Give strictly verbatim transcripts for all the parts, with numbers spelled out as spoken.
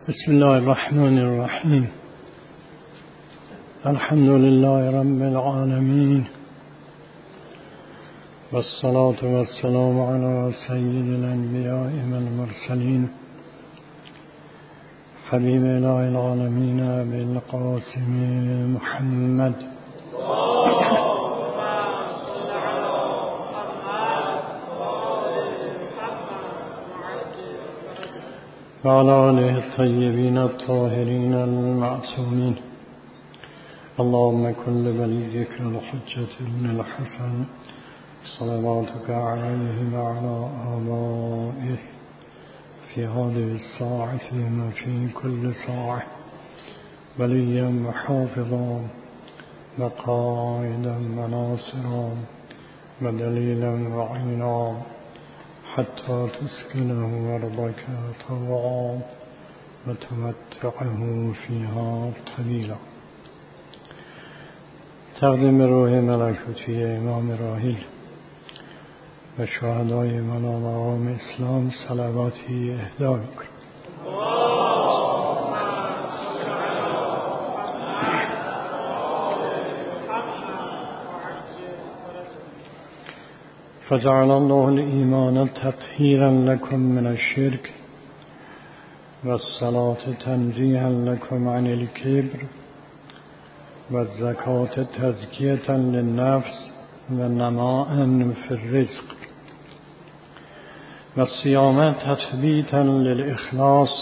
بسم الله الرحمن الرحیم. الحمد لله رب العالمین والصلاة والسلام على سید الانبیاء والمرسلین حبیب اله العالمین بالقاسم محمد وعلى آله الطيبين الطاهرين المعصومين. اللهم كن لوليك الحجة بن الحسن صلواتك عليه وعلى آبائه في هذه الساعة وفي كل ساعة وليا وحافظا وقائدا وناصرا ودليلا وعينا حتى تسكنه أرضك طوعا وتمتعه فيها طويلا. تقدیم روح ملکوتی امام راحل و شهدای منام مقام اسلام صلواتی اهدا می‌کنم. فجعل الله الإيمان تطهيرا لكم من الشرك والصلاة تنزيها لكم عن الكبر والزكاة تزكية للنفس ونماء في الرزق والصيام تثبيتا للإخلاص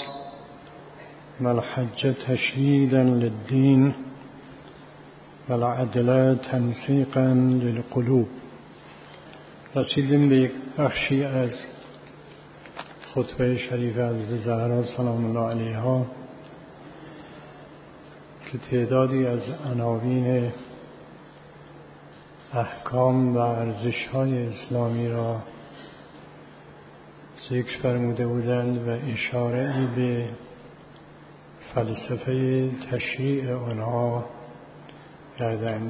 والحج تشييدا للدين والعدل تنسيقا للقلوب. رسیدیم به یک بخشی از خطبه شریف حضرت زهرا سلام الله علیها که تعدادی از عناوین احکام و ارزش‌های اسلامی را ذکر فرموده بودند و اشاره به فلسفه تشریع آنها کردند.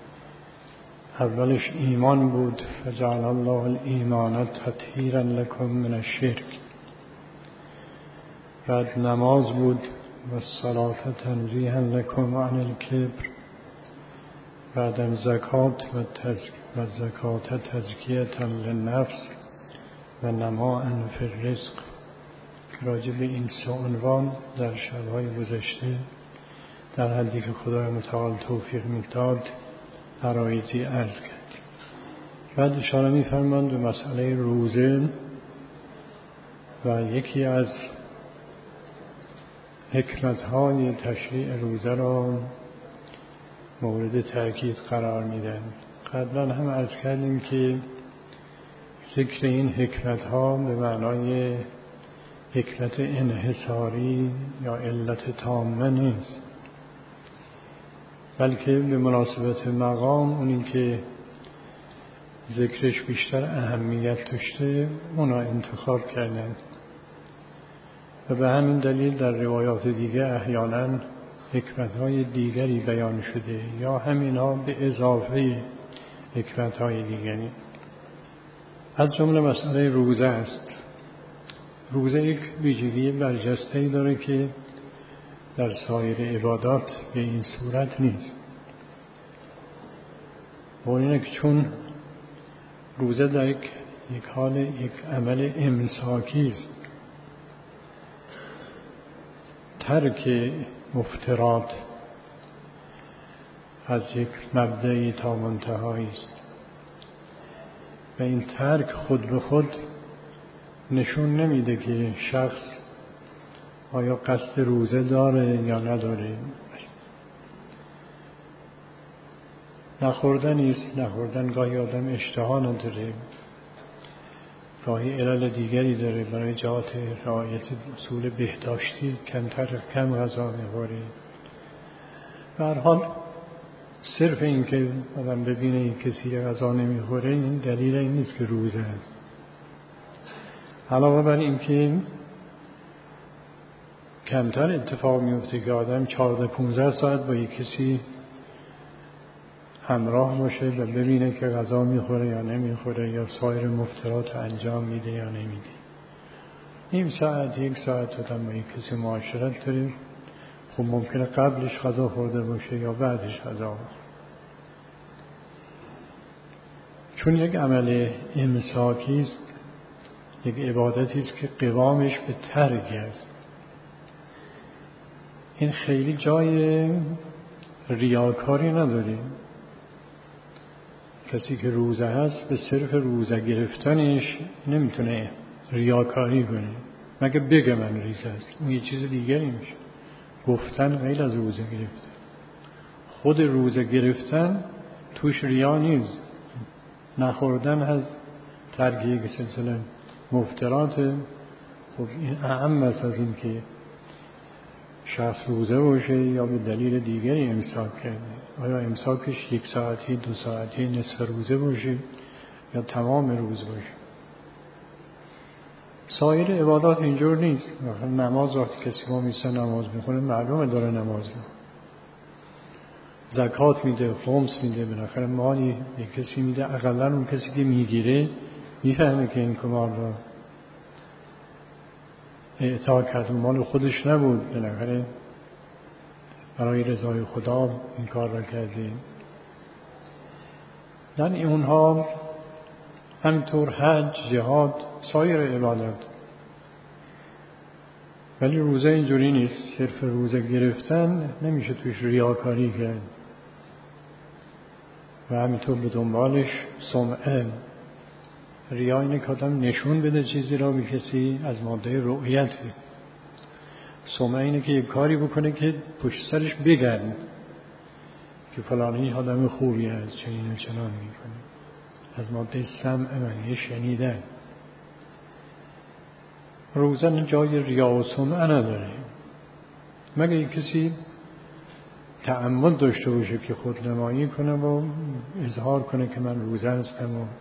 اولش ایمان بود، فجعل الله الایمان تطهیرا لکم من الشرک. بعد نماز بود و الصلاة تنزیها لکم عن الکبر. بعدم زکات و تزک... زکات تزکیه للنفس و نماء فی الرزق که راجع به این سه عنوان در شب‌های گذشته در حدی که خدای متعال توفیق می‌داد عرایضی عرض کرد. بعد اشاره می‌فرمایند به مسئله روزه و یکی از حکمت‌های تشریع روزه را مورد تأکید قرار میدن. قبلا هم عرض کردیم که ذکر این حکمت‌ها به معنای حکمت انحصاری یا علت تامه نیست، بلکه به مناسبت مقام اونی که ذکرش بیشتر اهمیت داشته اونا انتخاب کردن و به همین دلیل در روایات دیگه احیانا حکمت‌های دیگری بیان شده یا همینا به اضافه حکمت‌های دیگری. از جمله مسئله روزه است. روزه یک ویژگی برجسته‌ای داره که در سایر عبادات به این صورت نیست. و اینه که چون روزه در یک, یک حال یک عمل امساکی است، ترک مفترات از یک مبدأی تا منتهایی است و این ترک خود به خود نشون نمیده که شخص آیا قصد روزه داره یا نداره. نخوردن نیست، نخوردن گاهی آدم اشتها نداره، گاهی علل دیگری داره، برای جهات رعایت اصول بهداشتی کمتر کم غذا می‌خوره. به هر حال صرف این که آدم ببینه کسی غذا نمی‌خوره این دلیل این نیست که روزه است. علاوه بر این که کمتر اتفاق میفته که آدم چهارده پونزده ساعت با یک کسی همراه باشه و ببینه که غذا میخوره یا نمیخوره یا سایر مفترات انجام میده یا نمیده. نیم ساعت یک ساعت آدم با یک کسی معاشرت داریم، خب ممکنه قبلش غذا خورده باشه یا بعدش غذا خورده، چون یک عمل امساکی است، یک عبادتی است که قوامش به ترک است. این خیلی جای ریاکاری نداریم. کسی که روزه هست به صرف روزه گرفتنش نمیتونه ریاکاری کنه، مگه بگه من ریزه است، اون یه چیز دیگری میشه. گفتن غیر از روزه گرفتن. خود روزه گرفتن توش ریا نیست. نخوردن از ترک یک سلسله مفترات، خب این اهم است از این که شخص روزه باشه یا به دلیل دیگری امساک کرده. آیا امساکش یک ساعتی، دو ساعتی، نصف روزه باشه یا تمام روز باشه. سایر عبادات اینجور نیست. مثلا نماز، وقتی کسی ما میسته نماز میخونه معلومه داره نماز میخونه. زکات میده، خمس میده، بالاخره مالی یک کسی میده، اقلا اون کسی که میگیره میفهمه که این کمال را اعطا کرد، مال خودش نبود، بالاخره برای رضای خدا این کار را کرده. در اونها همینطور حج، جهاد، سایر عبادت. ولی روزه اینجوری نیست. صرف روزه گرفتن نمیشه توش ریاکاری کرد و همینطور به دنبالش سمعه. ریا اینه که آدم نشون بده چیزی را به کسی از ماده رؤیت. سمعه اینه که یک کاری بکنه که پشت سرش بگن که فلانی آدم خوبی است، چنین و چنان میکنه. از ماده سمع معنی شنیدن. روزه جای ریا و سمعه نداره، مگه یک کسی تعمد داشته باشه که خود نمایی کنه و اظهار کنه که من روزه هستم و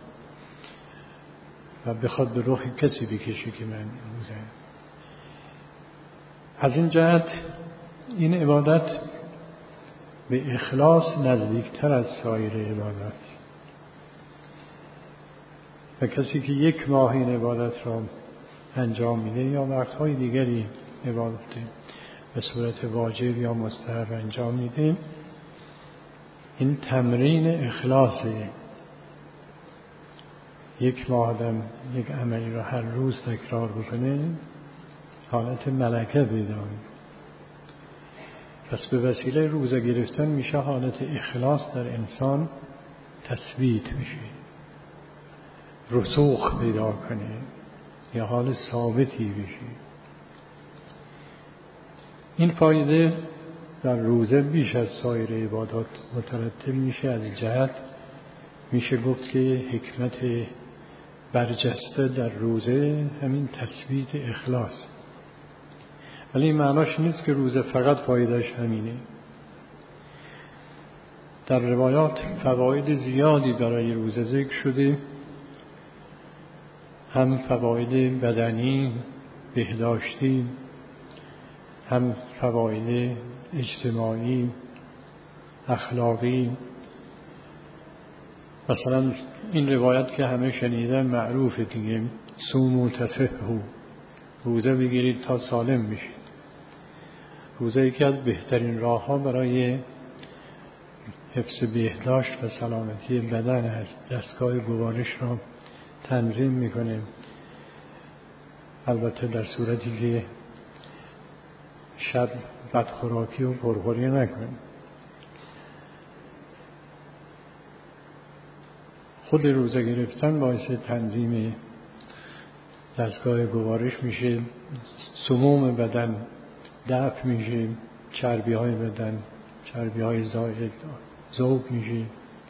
و بخواد به رخ کسی بکشه که من روزه. از این جهت این عبادت به اخلاص نزدیکتر از سایر عبادات. و کسی که یک ماه این عبادت را انجام میده یا وقتهای دیگری عبادت به صورت واجب یا مستحب انجام میده، این تمرین اخلاصه. یک ماه آدم یک عملی را هر روز تکرار بکنه، حالت ملکه پیدا میکنه. پس به وسیله روزه گرفتن میشه حالت اخلاص در انسان تثبیت میشه، رسوخ پیدا کنه یا حال ثابتی بشه. این فایده در روزه بیش از سایر عبادات مترتب میشه. از جهت میشه گفت که حکمت برجسته در روزه همین تثبیت اخلاص. ولی این معناش نیست که روزه فقط فایدهش همینه. در روایات فواید زیادی برای روزه ذکر شده، هم فواید بدنی، بهداشتی، هم فواید اجتماعی، اخلاقی. مثلا این روایت که همه شنیدن معروفه دیگه، صوموا تصحوا، روزه بگیرید تا سالم بشید. روزه یکی از بهترین راه‌ها برای حفظ بهداشت و سلامتی بدن است. دستگاه گوارش را تنظیم میکنه، البته در صورتی که شب بدخوراکی و پرخوری نکنه. خود روزه گرفتن باعث تنظیم دستگاه گوارش میشه، سموم بدن دفع میشه، چربی های بدن، چربی های زائد ذوب میشه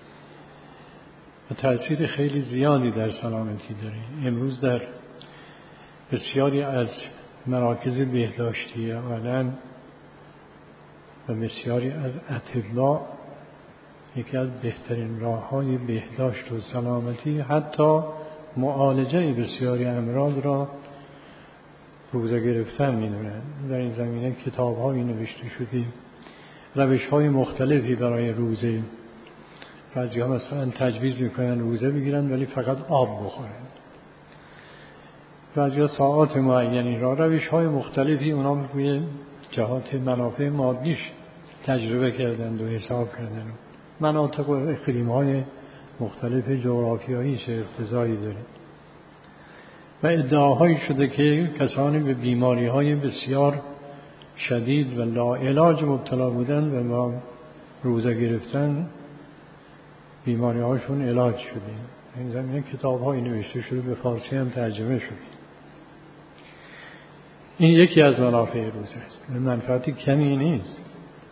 و تأثیر خیلی زیادی در سلامتی داره. امروز در بسیاری از مراکز بهداشتی عالم و بسیاری از اطباء یکی از بهترین راه‌های بهداشت و سلامتی، حتی معالجه بسیاری امراض را روزه گرفتن می‌دونن. در این زمینه کتاب‌هایی نوشته شده، روش‌های مختلفی برای روزه. بعضی‌ها مثلا تجویز می‌کنن روزه بگیرن ولی فقط آب بخورن. بعضی ساعات معینی را روش های مختلفی اونا روی جهات منافع مادیش تجربه کردند و حساب کردند. مناطق و اقلیم های مختلف جغرافیایی چه اقتضایی داره و ادعاهایی شده که کسانی به بیماری های بسیار شدید و لاعلاج مبتلا بودند و ما روزه گرفتن بیماری هاشون علاج شده. این زمینه کتاب های نوشته شده، به فارسی هم ترجمه شده. این یکی از منافع روزه است، منفعتی کمی نیست.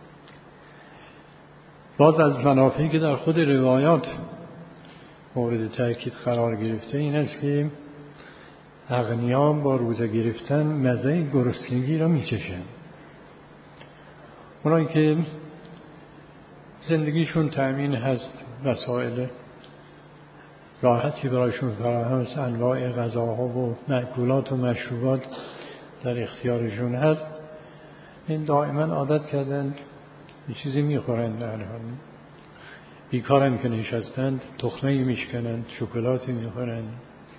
باز از منافعی که در خود روایات مورد تأکید قرار گرفته این است که اغنیا با روزه گرفتن مزه گرسنگی را میچشند. اونایی که زندگیشون تأمین هست، وسایل راحتی برایشون فراهم است، انواع غذاها و مأکولات و مشروبات در اختیارشون هست، این دائما عادت کردن یه چیزی میخورند، در حال بیکارم که نشستند تخمه‌ای میشکنند، شکلاتی میخورند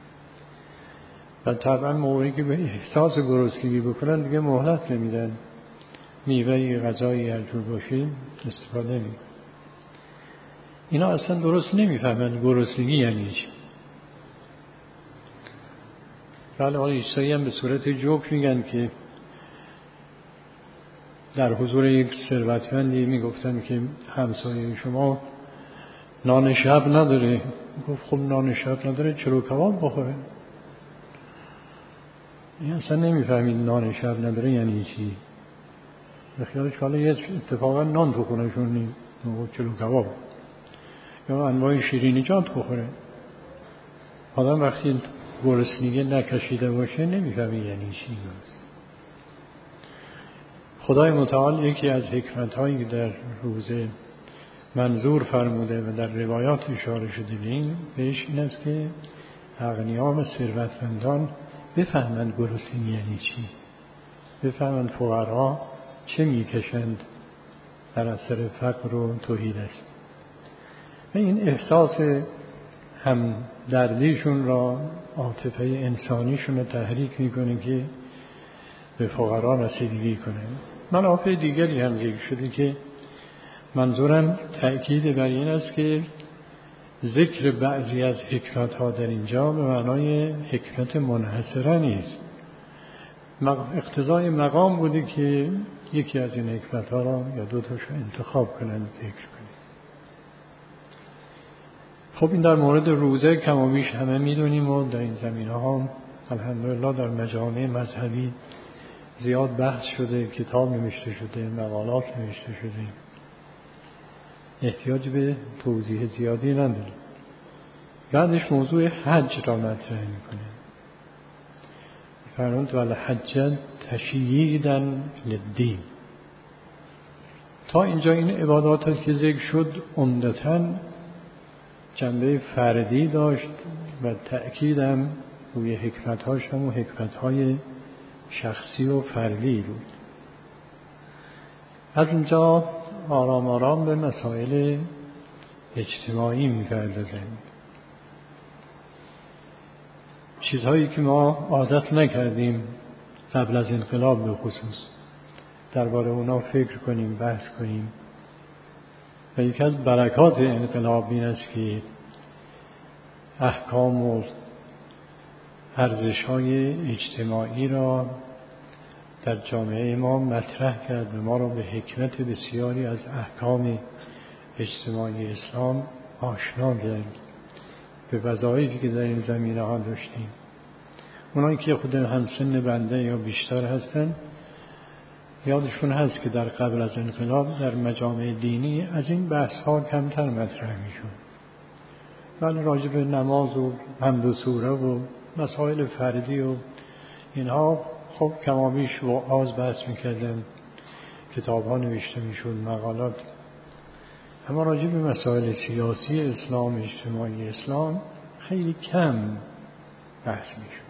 و طبعا موقعی که به احساس گرسنگی بکنن دیگه مهلت نمیدن، میوه‌ای غذایی هر جور باشه استفاده نمیکنن. اینا اصلا درست نمیفهمند گرسنگی یعنی چی. بله آقای عیسی هم به صورت جوک میگن که در حضور یک ثروتمندی میگفتن که همسایه شما نان شب نداره. گفت خب نان شب نداره چلو کباب بخوره. این اصلا نمیفهمید نان شب نداره یعنی چی. به خیالش حالا یه اتفاقا نان تو خونه‌شون نیست، چلو کباب یا انواع شیرینیجات بخوره. آدم وقتی گرسنگی نکشیده باشه نمیفهمی یعنی چی. خدای متعال یکی از حکمت‌هایی که در روزه منظور فرموده و در روایات اشاره شده به این بهش این است که اغنیا و ثروتمندان بفهمند گرسنگی یعنی چی، بفهمند فقرا چه میکشند در اثر فقر و توحید است. و این احساس هم دردیشون را، عاطفه انسانیشون رو تحریک میکنه که به فقرا رسیدگی کنه. منافع دیگری هم ذکر شده که منظورم تأکید بر این است که ذکر بعضی از حکمت‌ها در اینجا به معنای حکمت منحصره نیست، اقتضای مقام بوده که یکی از این حکمت‌ها را یا دو تاشو انتخاب کنند ذکر کنند. خب این در مورد روزه کم و بیش همه میدونیم و در این زمینه‌ها الحمدلله در مجامع مذهبی زیاد بحث شده، کتاب نوشته شده، مقالات نوشته شده، احتیاج به توضیح زیادی نداره. بعدش موضوع حج را مطرح میکنه. فرمود والحج تشییداً للدین. تا اینجا این عبادات که ذکر شد عمدتاً جنبه فردی داشت و تأکیدم روی حکمت‌هاش هم و حکمت‌های شخصی و فردی بود. از اینجا آرام آرام به مسائل اجتماعی می‌پردازند. چیزهایی که ما عادت نکردیم قبل از انقلاب به خصوص درباره اونا فکر کنیم، بحث کنیم. و یکی از برکات انقلاب این است که احکام و ارزش‌های اجتماعی را در جامعه ما مطرح کرد و ما را به حکمت بسیاری از احکام اجتماعی اسلام آشنا کرد، به وظایفی که در این زمینه ها داشتیم. اونایی که خود همسن بنده یا بیشتر هستن یادشون هست که در قبل از انقلاب در مجامع دینی از این بحث ها کمتر مطرح میشون، ولی راجع به نماز و حمد و سوره و مسائل فردی و اینها خب کمابیش و آز بحث میکردن، کتاب ها نوشته میشد، مقالات. اما راجع به مسائل سیاسی اسلام، اجتماعی اسلام خیلی کم بحث میشد.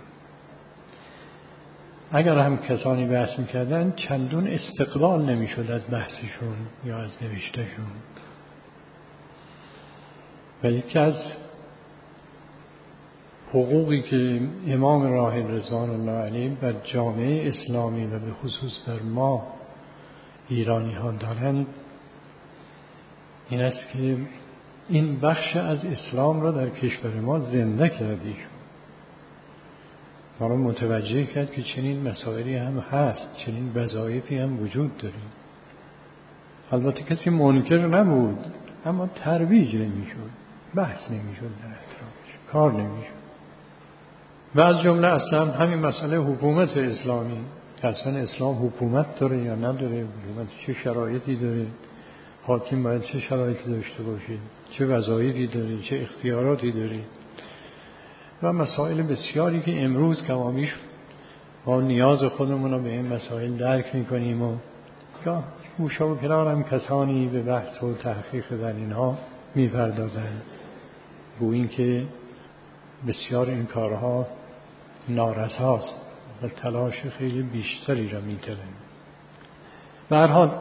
اگر هم کسانی بحث میکردن چندون استقبال نمیشد از بحثشون یا از نوشتهشون. و یکی از حقوقی که امام راحل رضوان الله علیه بر جامعه اسلامی و به خصوص بر ما ایرانی ها دارند این است که این بخش از اسلام را در کشور ما زنده کردی، ما را متوجه کرد که چنین مسائلی هم هست، چنین وظایفی هم وجود داره. البته کسی منکر نبود، اما ترویج نمیشد، بحث نمیشد، در اطرافش کار نمیشد. و از جمله اصلا همین مسئله حکومت اسلامی، که اصلا اسلام حکومت داره یا نداره، حکومت چه شرایطی داره، حاکم باید چه شرایطی داشته باشه، چه وظایفی داره، چه اختیاراتی داره و مسائل بسیاری که امروز کمابیش ما نیاز خودمون رو به این مسائل درک میکنیم و یا گوشه و کنار هم کسانی به بحث و تحقیق در اینها میپردازند، گوییم که بسیار این کارها نارساست و تلاش خیلی بیشتری را میطلبه. به هر حال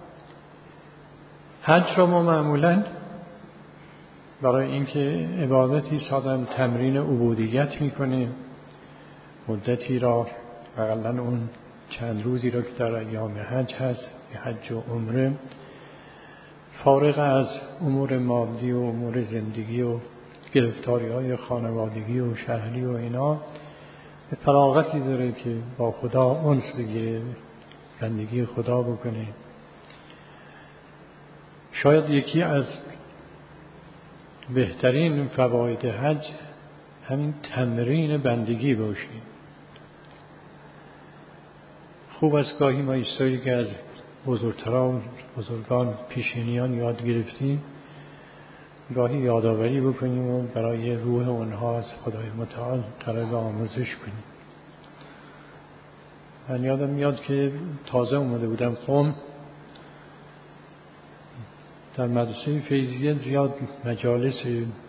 حج را ما معمولاً برای اینکه عبادتی سادن تمرین عبودیت میکنه، مدتی را حداقل اون چند روزی را که در ایام حج هست، حج و عمره، فارغ از امور مادی و امور زندگی و گرفتاری های خانوادگی و شهری و اینا، به فراغتی داره که با خدا انس بگیره، بندگی خدا بکنه. شاید یکی از بهترین فواید حج همین تمرین بندگی باشه. خوب است گاهی ما ایستایی که از بزرگتران بزرگان پیشینیان یاد گرفتیم گاهی یادآوری بکنیم و برای روح اونها از خدای متعال طلب آموزش کنیم. من یادم میاد که تازه اومده بودم قم، در مدرسه فیضیه زیاد مجالس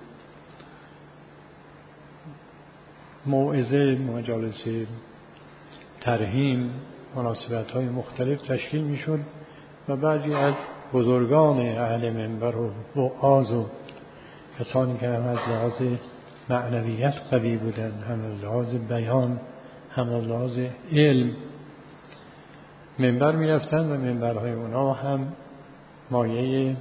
موعظه، مجالس ترحیم، مناسبت های مختلف تشکیل می شد و بعضی از بزرگان اهل منبر و وعاظ و کسانی که هم از لحاظ معنویت قوی بودند، هم از لحاظ بیان، هم از لحاظ علم منبر می رفتند و منبرهای اونا هم مایه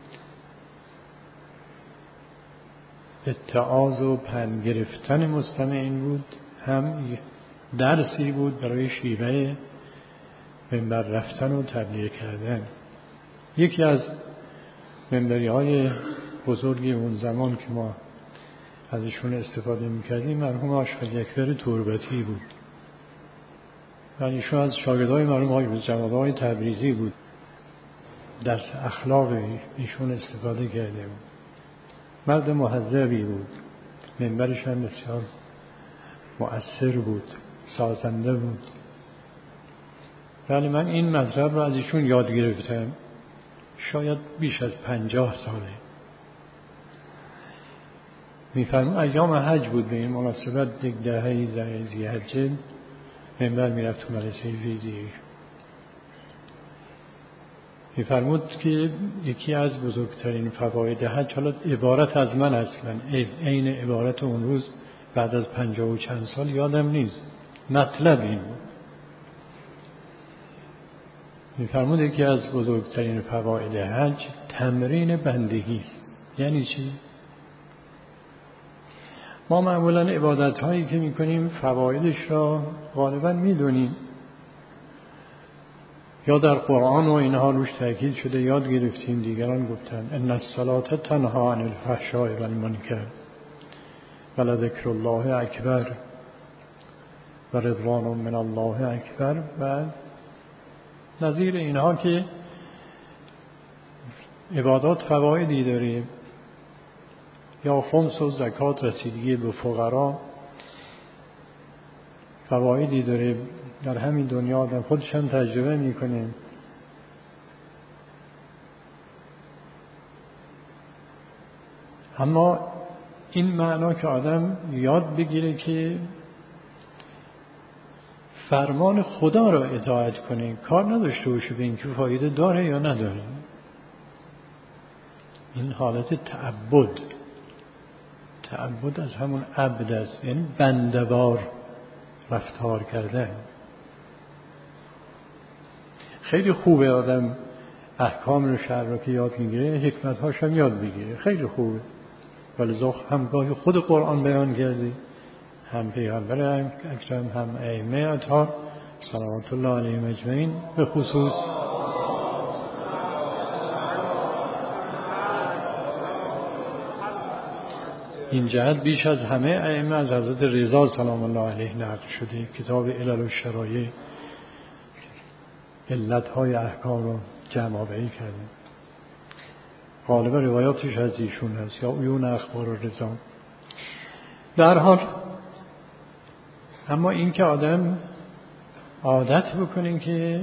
اتعاظ و پند گرفتن مستمعین بود، هم درسی بود برای شیوه منبر رفتن و تبلیغ کردن. یکی از منبری های بزرگی اون زمان که ما ازشون استفاده میکردیم مرحوم آشقر اکبر تربتی بود و ایشون از شاگردای مرحوم آقای جوادهای تبریزی بود. درس اخلاق ایشون استفاده کرده بود. مرد مهذبی بود، منبرش هم بسیار مؤثر بود، سازنده بود. ولی من این مطلب رو از ایشون یاد گرفتم، شاید بیش از پنجاه ساله. میفرمون ایام حج بود، به این مناسبت یک دهه ذی حجه منبر میرفت تو مدرسه فیضیه. میفرمود که یکی از بزرگترین فواید حج، حالا عبارت از من اصلا عین عبارت اون روز بعد از پنجاه و چند سال یادم نیست، مطلب این بود. میفرمود یکی از بزرگترین فواید حج تمرین بندگی است. یعنی چی؟ ما معمولا عبادت هایی که میکنیم فوایدش را غالبا میدونیم، یا در قرآن و اینها روش تاکید شده، یاد گرفتیم، دیگران گفتن ان الصلاة تنها عن الفحشاء والمنکر ولذکر الله اکبر و رضوان من الله اکبر و نظیر اینها که عبادات فوایدی داره. یا خمس و زکات، رسیدگی به فقرا، فوایدی داره در همین دنیا، آدم خودش هم تجربه میکنه. اما این معنا که آدم یاد بگیره که فرمان خدا را اطاعت کنه، کار نداشته باشه به این که فایده داره یا نداره. این حالت تعبد تعبد از همون عبد است، یعنی بنده‌وار رفتار کردن. خیلی خوبه آدم احکام رو شرع رو که یاد میگیره، حکمت هاش هم یاد بگیره، خیلی خوبه. ولی هم گاهی خود قرآن بیان کردی، هم پیغمبر اکرم، هم ائمه اطهار صلوات الله علیهم اجمعین به خصوص این جهت بیش از همه ائمه از حضرت رضا سلام الله علیه نقل شده. کتاب علل و شرایع علتهای احکام رو جمع آوری کرده، غالب روایاتش از ایشون هست، یا عیون اخبار و رضا. در حال اما این که آدم عادت بکنه که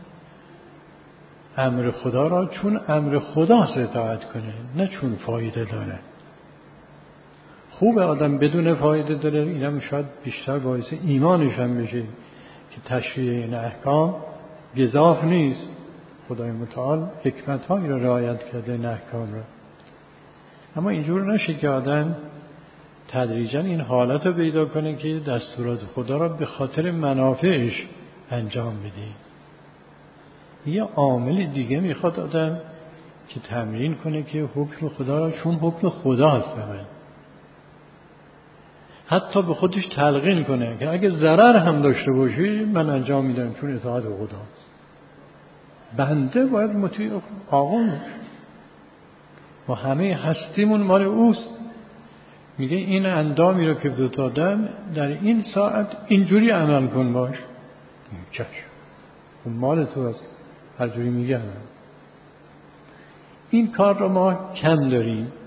امر خدا را چون امر خداست اطاعت کنه، نه چون فایده داره. خوب آدم بدون فایده داره، اینم شاید بیشتر باعث ایمانش هم بشه که تشریع این احکام گزاف نیست. خدای متعال حکمت‌هایی را رعایت کرده این احکام را. اما اینجور نشه که آدم تدریجاً این حالت رو پیدا کنه که دستورات خدا را به خاطر منافعش انجام بده. یه عامل دیگه میخواد آدم که تمرین کنه که حکم خدا را چون حکم خداست بمن. حتی به خودش تلقین کنه که اگه ضرر هم داشته باشی من انجام میدم چون اطاعت خداست. بنده باید مطیع آقا و همه هستیمون مال اوست. میگه این اندامی رو که دادم در این ساعت اینجوری عمل کن باش. چشم اون مال تو است، هر جوری میگه. این کار رو ما کم داریم.